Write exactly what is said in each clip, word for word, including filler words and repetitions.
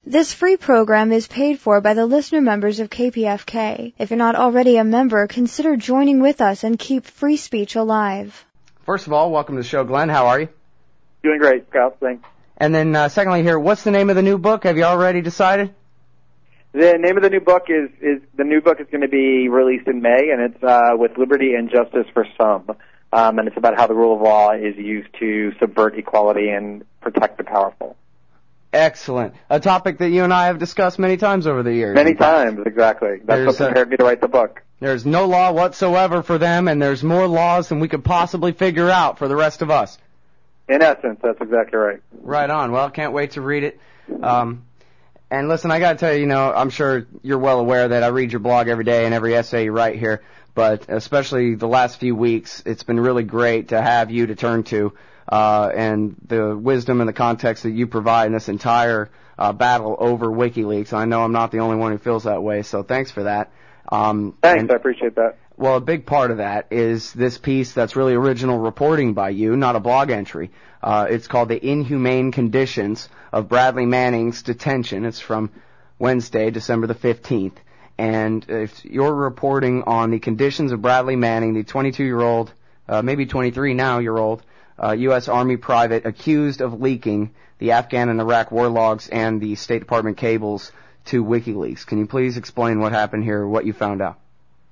This free program is paid for by the listener members of K P F K. If you're not already a member, consider joining with us and keep free speech alive. First of all, welcome to the show, Glenn. How are you? Doing great, Scout. Thanks. And then, uh, secondly here, what's the name of the new book? Have you already decided? The name of the new book is, is the new book is going to be released in May, and it's uh, With Liberty and Justice for Some. Um, and it's about how the rule of law is used to subvert equality and protect the powerful. Excellent. A topic that you and I have discussed many times over the years. Many times, exactly. That's There's what prepared a, me to write the book. There's no law whatsoever for them, and there's more laws than we could possibly figure out for the rest of us. In essence, that's exactly right. Right on. Well, can't wait to read it. Um, and listen, I got to tell you, you know, I'm sure you're well aware that I read your blog every day and every essay you write here, but especially the last few weeks, it's been really great to have you to turn to. Uh, and the wisdom and the context that you provide in this entire uh, battle over WikiLeaks. I know I'm not the only one who feels that way, so thanks for that. Um, thanks, and, I appreciate that. Well, a big part of that is this piece that's really original reporting by you, not a blog entry. Uh, it's called The Inhumane Conditions of Bradley Manning's Detention. It's from Wednesday, December the fifteenth. And if you're reporting on the conditions of Bradley Manning, the twenty-two-year-old, uh, maybe twenty-three now-year-old, Uh, U S Army private accused of leaking the Afghan and Iraq war logs and the State Department cables to WikiLeaks. Can you please explain what happened here, what you found out?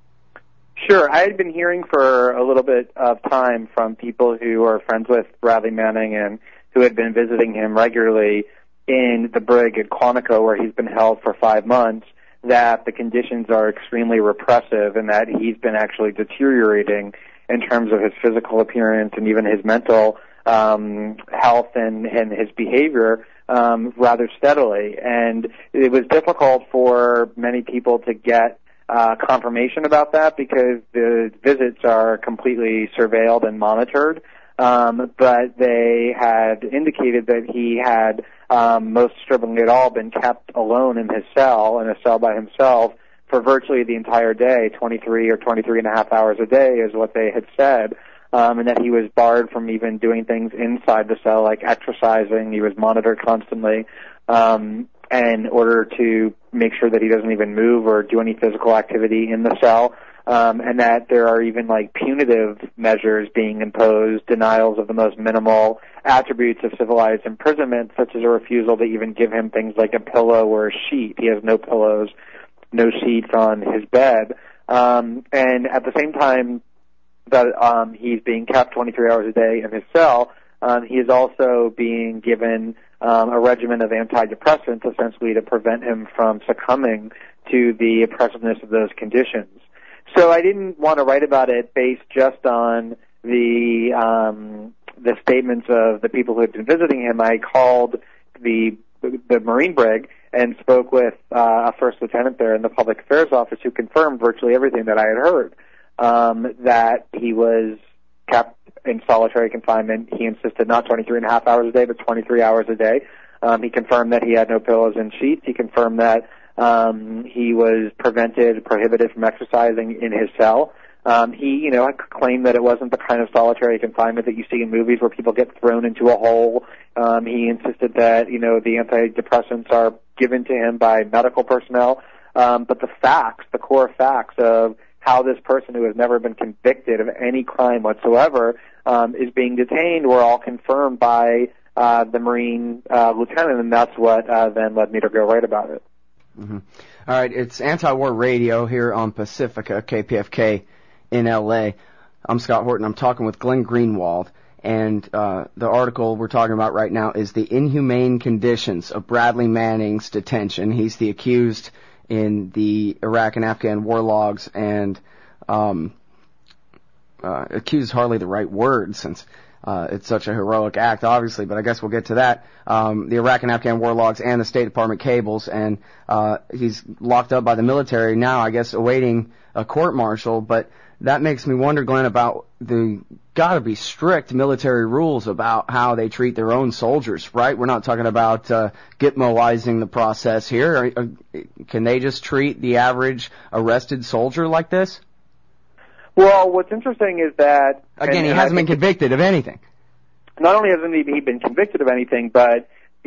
Sure. I had been hearing for a little bit of time from people who are friends with Bradley Manning and who had been visiting him regularly in the brig at Quantico, where he's been held for five months, that the conditions are extremely repressive and that he's been actually deteriorating in terms of his physical appearance and even his mental um, health and, and his behavior um, rather steadily. And it was difficult for many people to get uh, confirmation about that because the visits are completely surveilled and monitored. Um, but they had indicated that he had, um, most disturbingly at all, been kept alone in his cell, in a cell by himself, for virtually the entire day, twenty-three or twenty-three and a half hours a day is what they had said, um, and that he was barred from even doing things inside the cell, like exercising. He was monitored constantly um, in order to make sure that he doesn't even move or do any physical activity in the cell, um, and that there are even like punitive measures being imposed, denials of the most minimal attributes of civilized imprisonment, such as a refusal to even give him things like a pillow or a sheet. He has no pillows, no sheets on his bed, um, and at the same time that um, he's being kept twenty-three hours a day in his cell, um, he is also being given um, a regimen of antidepressants, essentially to prevent him from succumbing to the oppressiveness of those conditions. So I didn't want to write about it based just on the um, the statements of the people who had been visiting him. I called the the Marine brig and spoke with uh, a first lieutenant there in the public affairs office who confirmed virtually everything that I had heard, um, that he was kept in solitary confinement. He insisted not twenty-three and a half hours a day, but twenty-three hours a day. Um, he confirmed that he had no pillows and sheets. He confirmed that um, he was prevented, prohibited from exercising in his cell. Um, he, you know, claimed that it wasn't the kind of solitary confinement that you see in movies where people get thrown into a hole. Um, he insisted that, you know, the antidepressants are given to him by medical personnel. Um, but the facts, the core facts of how this person who has never been convicted of any crime whatsoever um, is being detained were all confirmed by uh, the Marine uh, lieutenant, and that's what uh, then led me to go write about it. Mm-hmm. All right, it's Anti-War Radio here on Pacifica, K P F K in L A. I'm Scott Horton. I'm talking with Glenn Greenwald, and uh, the article we're talking about right now is The Inhumane Conditions of Bradley Manning's Detention. He's the accused in the Iraq and Afghan war logs, and um, uh, accused is hardly the right word since uh, it's such a heroic act, obviously, but I guess we'll get to that. Um, the Iraq and Afghan war logs and the State Department cables, and uh, he's locked up by the military now, I guess, awaiting a court-martial, but that makes me wonder, Glenn, about the gotta-be strict military rules about how they treat their own soldiers, right? We're not talking about uh, Gitmoizing the process here. Are, are, can they just treat the average arrested soldier like this? Well, what's interesting is that... Again, he hasn't been convicted of anything. Not only hasn't he been convicted of anything, but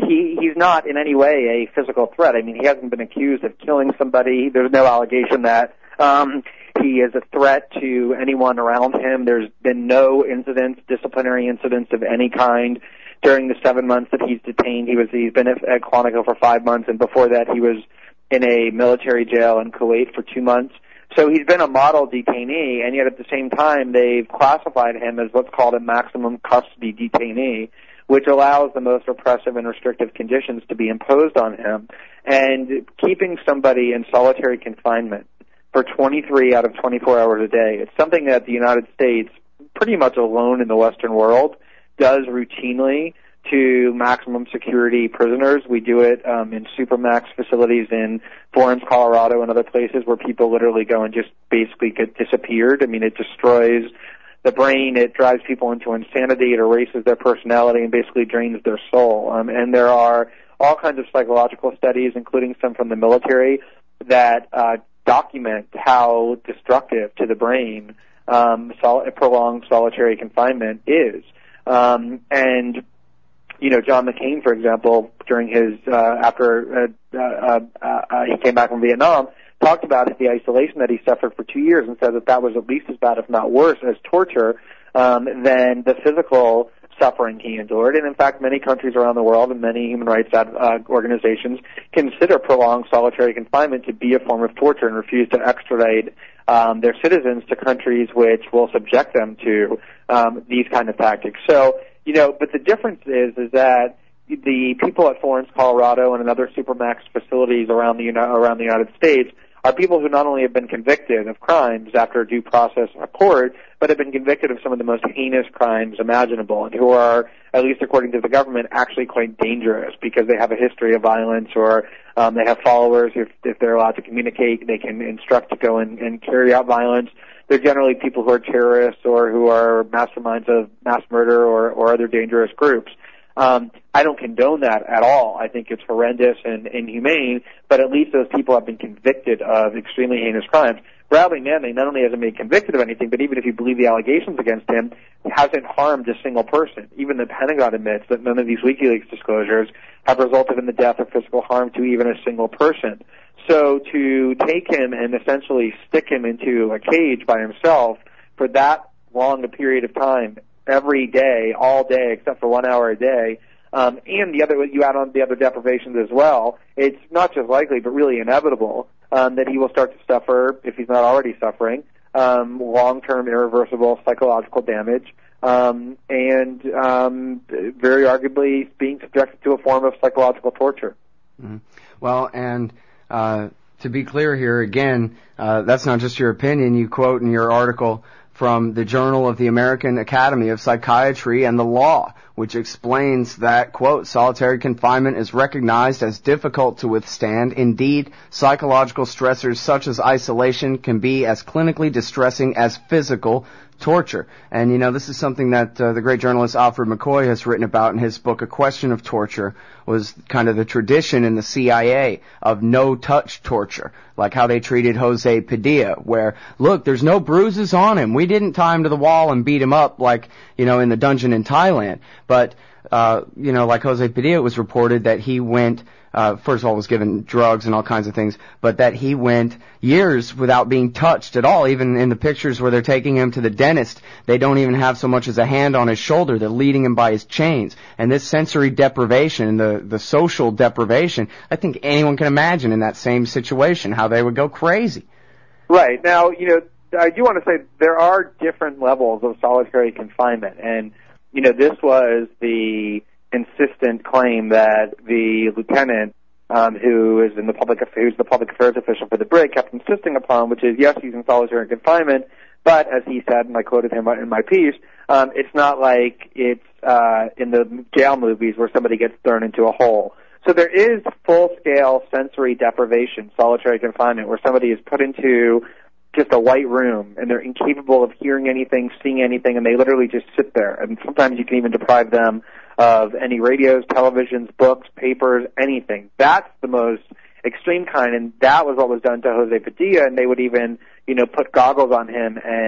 he he's not in any way a physical threat. I mean, he hasn't been accused of killing somebody. There's no allegation that um, he is a threat to anyone around him. There's been no incidents, disciplinary incidents of any kind during the seven months that he's detained. He was he's been at, at Quantico for five months, and before that, he was in a military jail in Kuwait for two months. So he's been a model detainee, and yet at the same time, they've classified him as what's called a maximum custody detainee, which allows the most repressive and restrictive conditions to be imposed on him. And keeping somebody in solitary confinement for twenty-three out of twenty-four hours a day, it's something that the United States, pretty much alone in the Western world, does routinely to maximum security prisoners. We do it um, in supermax facilities in Florence, Colorado, and other places where people literally go and just basically get disappeared. I mean, it destroys the brain, it drives people into insanity, it erases their personality, and basically drains their soul. Um, and there are all kinds of psychological studies, including some from the military, that uh, document how destructive to the brain um, sol- prolonged solitary confinement is. Um, and You know, John McCain, for example, during his, uh, after uh, uh, uh, he came back from Vietnam, talked about the isolation that he suffered for two years and said that that was at least as bad, if not worse, as torture um, than the physical suffering he endured. And in fact, many countries around the world and many human rights uh, organizations consider prolonged solitary confinement to be a form of torture and refuse to extradite um, their citizens to countries which will subject them to um, these kind of tactics. So, you know, but the difference is, is that the people at Florence, Colorado, and in other supermax facilities around the around the United States are people who not only have been convicted of crimes after due process in a court, but have been convicted of some of the most heinous crimes imaginable, and who are, at least according to the government, actually quite dangerous because they have a history of violence, or um, they have followers. If, if they're allowed to communicate, they can instruct to go and, and carry out violence. They're generally people who are terrorists or who are masterminds of mass murder or, or other dangerous groups. Um, I don't condone that at all. I think it's horrendous and inhumane, but at least those people have been convicted of extremely heinous crimes. Bradley Manning not only hasn't been convicted of anything, but even if you believe the allegations against him, hasn't harmed a single person. Even the Pentagon admits that none of these WikiLeaks disclosures have resulted in the death or physical harm to even a single person. So to take him and essentially stick him into a cage by himself for that long a period of time, every day, all day, except for one hour a day, um, and the other, you add on the other deprivations as well, it's not just likely, but really inevitable um, that he will start to suffer, if he's not already suffering, um, long-term irreversible psychological damage, um, and um, very arguably being subjected to a form of psychological torture. Mm-hmm. Well, and uh, to be clear here, again, uh, that's not just your opinion. You quote in your article from the Journal of the American Academy of Psychiatry and the Law, which explains that, quote, solitary confinement is recognized as difficult to withstand. Indeed, psychological stressors such as isolation can be as clinically distressing as physical torture. And, you know, this is something that uh, the great journalist Alfred McCoy has written about in his book, A Question of Torture, was kind of the tradition in the C I A of no-touch torture, like how they treated Jose Padilla, where, look, there's no bruises on him. We didn't tie him to the wall and beat him up like, you know, in the dungeon in Thailand. But, uh, you know, like Jose Padilla, it was reported that he went, uh, first of all, was given drugs and all kinds of things, but that he went years without being touched at all. Even in the pictures where they're taking him to the dentist, they don't even have so much as a hand on his shoulder. They're leading him by his chains. And this sensory deprivation, the, the social deprivation, I think anyone can imagine in that same situation how they would go crazy. Right. Now, you know, I do want to say there are different levels of solitary confinement, and, you know, this was the insistent claim that the lieutenant, um, who is in the public, who's the public affairs official for the brig, kept insisting upon, which is, yes, he's in solitary confinement, but as he said, and I quoted him in my piece, um, it's not like it's uh, in the jail movies where somebody gets thrown into a hole. So there is full-scale sensory deprivation, solitary confinement, where somebody is put into just a white room, and they're incapable of hearing anything, seeing anything, and they literally just sit there. And sometimes you can even deprive them of any radios, televisions, books, papers, anything. That's the most extreme kind, and that was what was done to Jose Padilla, and they would even, you know, put goggles on him and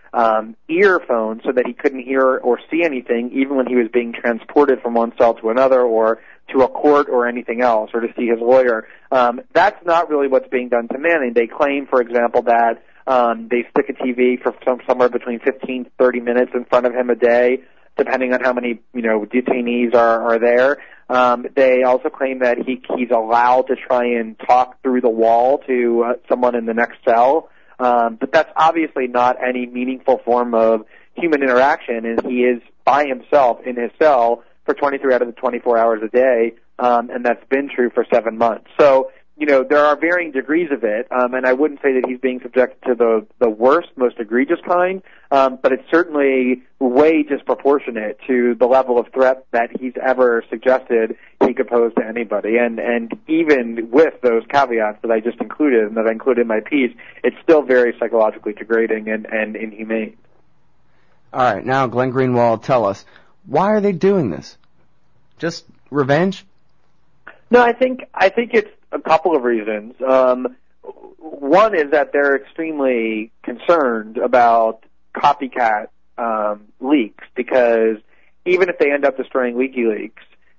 um, earphones so that he couldn't hear or see anything, even when he was being transported from one cell to another or to a court or anything else, or to see his lawyer. Um, that's not really what's being done to Manning. They claim, for example, that um, they stick a T V for some, somewhere between fifteen to thirty minutes in front of him a day, depending on how many, you know, detainees are, are there. Um, they also claim that he, he's allowed to try and talk through the wall to uh, someone in the next cell. Um, but that's obviously not any meaningful form of human interaction, and he is by himself in his cell for twenty-three out of the twenty-four hours a day, um, and that's been true for seven months. So, you know, there are varying degrees of it, um, and I wouldn't say that he's being subjected to the, the worst, most egregious kind, um, but it's certainly way disproportionate to the level of threat that he's ever suggested he could pose to anybody. And, and even with those caveats that I just included and that I included in my piece, it's still very psychologically degrading and, and inhumane. All right, now Glenn Greenwald, tell us, why are they doing this? Just revenge? No, I think I think it's a couple of reasons. Um, one is that they're extremely concerned about copycat um, leaks, because even if they end up destroying WikiLeaks,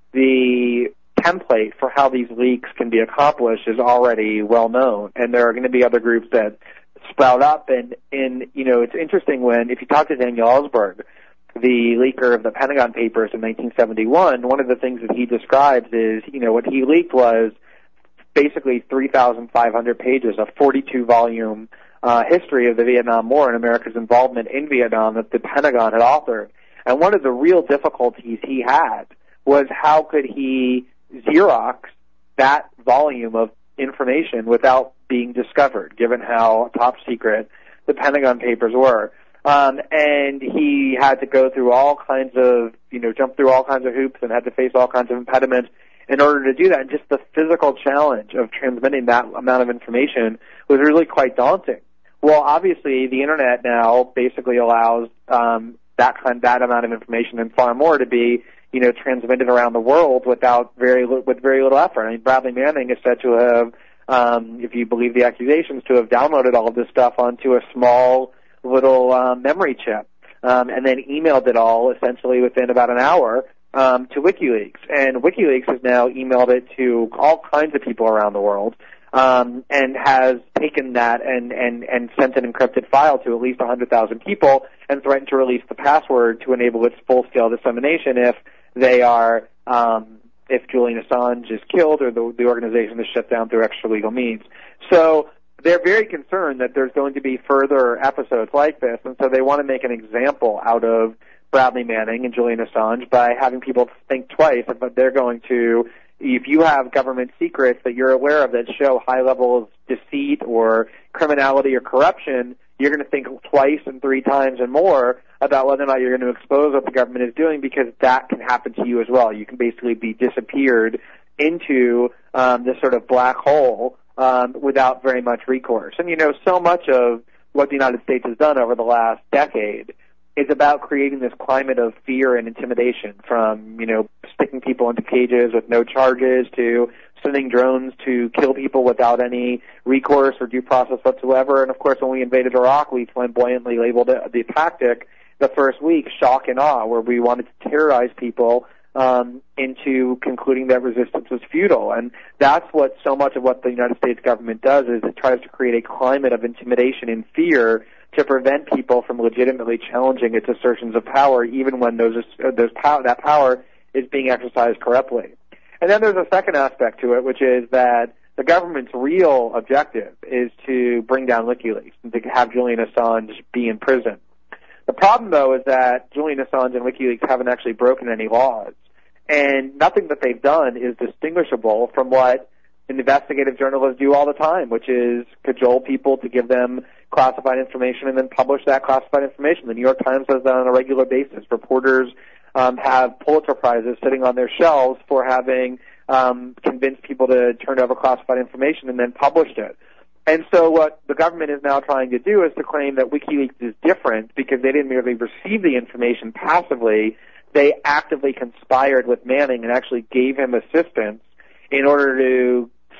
the template for how these leaks can be accomplished is already well known, and there are going to be other groups that sprout up. And, and you know, it's interesting when, if you talk to Daniel Ellsberg, the leaker of the Pentagon Papers in nineteen seventy-one, one of the things that he describes is, you know, what he leaked was basically three thousand five hundred pages, a forty-two volume uh, history of the Vietnam War and America's involvement in Vietnam that the Pentagon had authored. And one of the real difficulties he had was how could he Xerox that volume of information without being discovered, given how top secret the Pentagon Papers were. Um, and he had to go through all kinds of, you know, jump through all kinds of hoops and had to face all kinds of impediments in order to do that. And just the physical challenge of transmitting that amount of information was really quite daunting. Well, obviously, the Internet now basically allows um, that kind, that amount of information and far more to be, you know, transmitted around the world without very with very little effort. I mean, Bradley Manning is said to have, um, if you believe the accusations, to have downloaded all of this stuff onto a small little um, memory chip, um, and then emailed it all essentially within about an hour um, to WikiLeaks. And WikiLeaks has now emailed it to all kinds of people around the world, um, and has taken that and, and, and sent an encrypted file to at least one hundred thousand people and threatened to release the password to enable its full-scale dissemination if they are, um, if Julian Assange is killed or the, the organization is shut down through extra-legal means. So they're very concerned that there's going to be further episodes like this, and so they want to make an example out of Bradley Manning and Julian Assange by having people think twice if they're going to, if you have government secrets that you're aware of that show high levels of deceit or criminality or corruption, you're going to think twice and three times and more about whether or not you're going to expose what the government is doing, because that can happen to you as well. You can basically be disappeared into um, this sort of black hole Um, without very much recourse. And, you know, so much of what the United States has done over the last decade is about creating this climate of fear and intimidation, from, you know, sticking people into cages with no charges to sending drones to kill people without any recourse or due process whatsoever. And, of course, when we invaded Iraq, we flamboyantly labeled it, the tactic the first week, shock and awe, where we wanted to terrorize people Um, into concluding that resistance was futile. And that's what so much of what the United States government does, is it tries to create a climate of intimidation and fear to prevent people from legitimately challenging its assertions of power, even when those, those pow- that power is being exercised corruptly. And then there's a second aspect to it, which is that the government's real objective is to bring down WikiLeaks and to have Julian Assange be in prison. The problem, though, is that Julian Assange and WikiLeaks haven't actually broken any laws, and nothing that they've done is distinguishable from what investigative journalists do all the time, which is cajole people to give them classified information and then publish that classified information. The New York Times does that on a regular basis. Reporters um, have Pulitzer Prizes sitting on their shelves for having um, convinced people to turn over classified information and then published it. And so what the government is now trying to do is to claim that WikiLeaks is different because they didn't merely receive the information passively, they actively conspired with Manning and actually gave him assistance in order to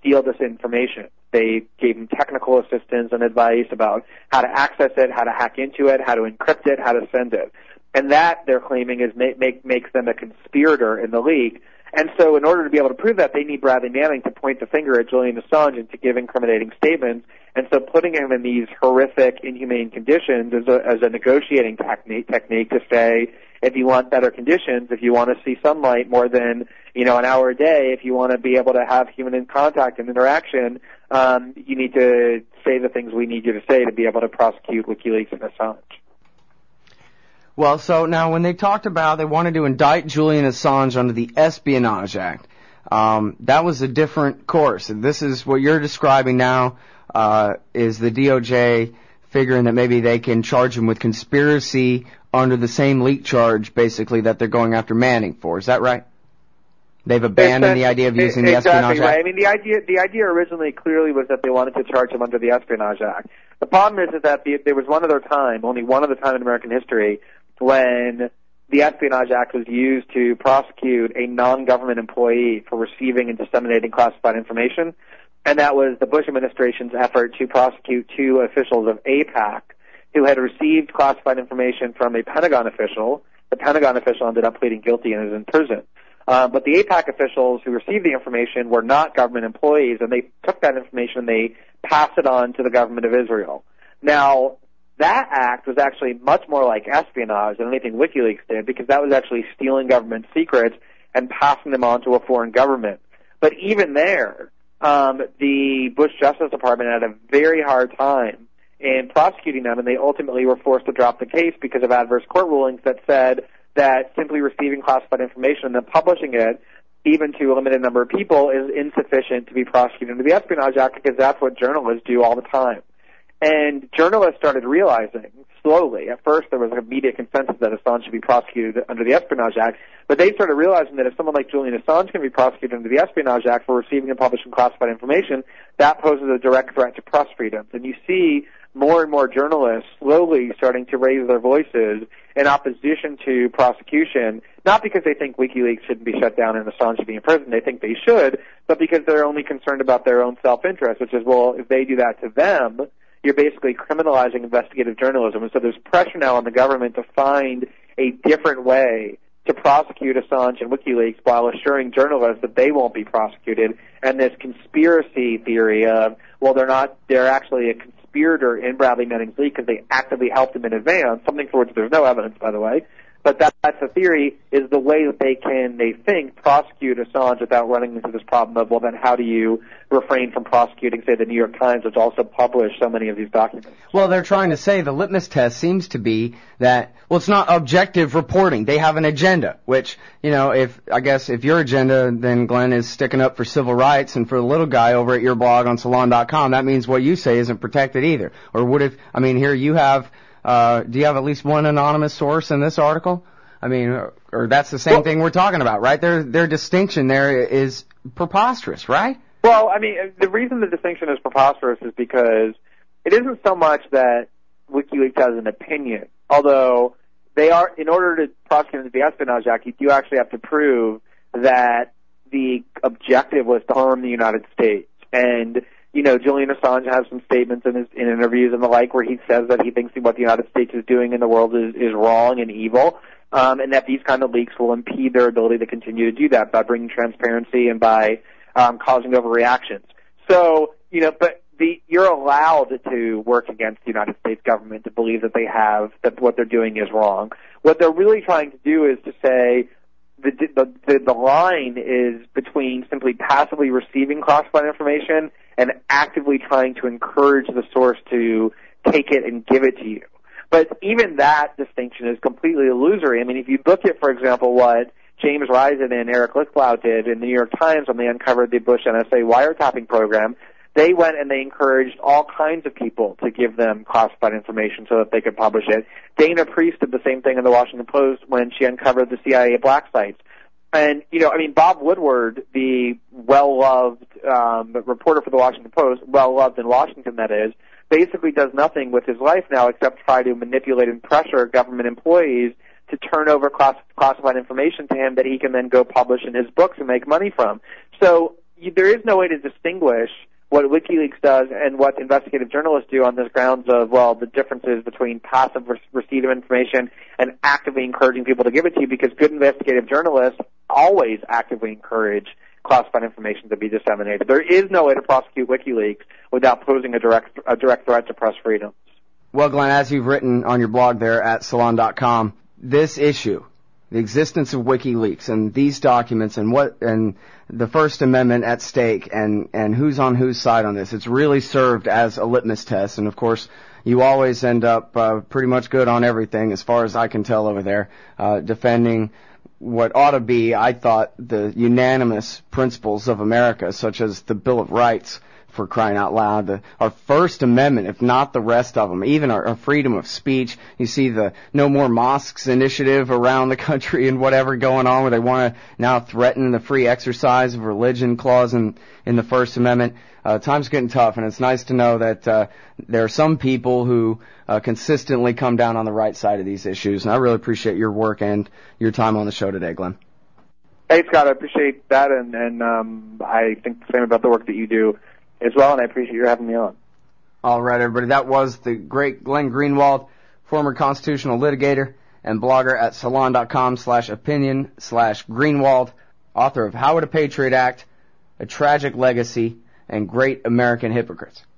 steal this information. They gave him technical assistance and advice about how to access it, how to hack into it, how to encrypt it, how to send it. And that, they're claiming, is make, make, makes them a conspirator in the leak. And so in order to be able to prove that, they need Bradley Manning to point the finger at Julian Assange and to give incriminating statements. And so putting him in these horrific, inhumane conditions is a, as a negotiating technique, technique to say, if you want better conditions, if you want to see sunlight more than, you know, an hour a day, if you want to be able to have human contact and interaction, um, you need to say the things we need you to say to be able to prosecute WikiLeaks and Assange. Well, so now when they talked about they wanted to indict Julian Assange under the Espionage Act, um, that was a different course. And this is what you're describing now, uh, is the D O J figuring that maybe they can charge him with conspiracy under the same leak charge, basically, that they're going after Manning for. Is that right? They've abandoned the idea of using the Espionage Act? Exactly right. I mean, the idea, the idea originally clearly was that they wanted to charge him under the Espionage Act. The problem is, is that the, there was one other time, only one other time in American history, when the Espionage Act was used to prosecute a non-government employee for receiving and disseminating classified information, and that was the Bush administration's effort to prosecute two officials of AIPAC who had received classified information from a Pentagon official. The Pentagon official ended up pleading guilty and is in prison. Uh, but the AIPAC officials who received the information were not government employees, and they took that information and they passed it on to the government of Israel. Now, that act was actually much more like espionage than anything WikiLeaks did, because that was actually stealing government secrets and passing them on to a foreign government. But even there, um, the Bush Justice Department had a very hard time in prosecuting them, and they ultimately were forced to drop the case because of adverse court rulings that said that simply receiving classified information and then publishing it, even to a limited number of people, is insufficient to be prosecuted under the Espionage Act, because that's what journalists do all the time. And journalists started realizing slowly, at first there was an immediate consensus that Assange should be prosecuted under the Espionage Act, but they started realizing that if someone like Julian Assange can be prosecuted under the Espionage Act for receiving and publishing classified information, that poses a direct threat to press freedoms. And you see more and more journalists slowly starting to raise their voices in opposition to prosecution, not because they think WikiLeaks shouldn't be shut down and Assange should be in prison, they think they should, but because they're only concerned about their own self-interest, which is, well, if they do that to them, you're basically criminalizing investigative journalism. And so there's pressure now on the government to find a different way to prosecute Assange and WikiLeaks while assuring journalists that they won't be prosecuted. And this conspiracy theory of, well, they're not, they're actually a conspirator in Bradley Manning's leak because they actively helped him in advance, something for which there's no evidence, by the way. But that, that's the theory, is the way that they can, they think, prosecute Assange without running into this problem of, well, then how do you refrain from prosecuting, say, the New York Times, which also published so many of these documents? Well, they're trying to say the litmus test seems to be that, well, it's not objective reporting. They have an agenda, which, you know, if, I guess, if your agenda, then Glenn, is sticking up for civil rights and for the little guy over at your blog on salon dot com, that means what you say isn't protected either. Or would it, I mean, here you have, Uh, do you have at least one anonymous source in this article? I mean, or, or that's the same well, thing we're talking about, right? Their their distinction there is preposterous, right? Well, I mean, the reason the distinction is preposterous is because it isn't so much that WikiLeaks has an opinion, although they are, in order to prosecute under the Espionage Act, you do actually have to prove that the objective was to harm the United States. And you know, Julian Assange has some statements in his in interviews and the like where he says that he thinks what the United States is doing in the world is, is wrong and evil, um, and that these kind of leaks will impede their ability to continue to do that by bringing transparency and by um, causing overreactions. So, you know, but the you're allowed to work against the United States government to believe that they have, that what they're doing is wrong. What they're really trying to do is to say, The, the, the line is between simply passively receiving classified information and actively trying to encourage the source to take it and give it to you. But even that distinction is completely illusory. I mean, if you look at, for example, what James Risen and Eric Lichtblau did in the New York Times when they uncovered the Bush N S A wiretapping program, they went and they encouraged all kinds of people to give them classified information so that they could publish it. Dana Priest did the same thing in the Washington Post when she uncovered the C I A black sites. And, you know, I mean, Bob Woodward, the well-loved um, reporter for the Washington Post, well-loved in Washington, that is, basically does nothing with his life now except try to manipulate and pressure government employees to turn over class- classified information to him that he can then go publish in his books and make money from. So you, there is no way to distinguish what WikiLeaks does and what investigative journalists do on this grounds of, well, the differences between passive re- receipt of information and actively encouraging people to give it to you, because good investigative journalists always actively encourage classified information to be disseminated. There is no way to prosecute WikiLeaks without posing a direct a direct threat to press freedoms. Well, Glenn, as you've written on your blog there at salon dot com, this issue, the existence of WikiLeaks and these documents and what and the First Amendment at stake and, and who's on whose side on this, it's really served as a litmus test. And, of course, you always end up uh, pretty much good on everything, as far as I can tell over there, uh, defending what ought to be, I thought, the unanimous principles of America, such as the Bill of Rights, for crying out loud, the, our First Amendment, if not the rest of them, even our, our freedom of speech. You see the No More Mosques initiative around the country and whatever going on, where they want to now threaten the free exercise of religion clause in, in the First Amendment. Uh, time's getting tough, and it's nice to know that uh, there are some people who uh, consistently come down on the right side of these issues, and I really appreciate your work and your time on the show today, Glenn. Hey, Scott, I appreciate that, and, and um, I think the same about the work that you do as well, and I appreciate your having me on. All right, everybody. That was the great Glenn Greenwald, former constitutional litigator and blogger at salon dot com slash opinion slash Greenwald, author of How Would a Patriot Act, A Tragic Legacy, and Great American Hypocrites.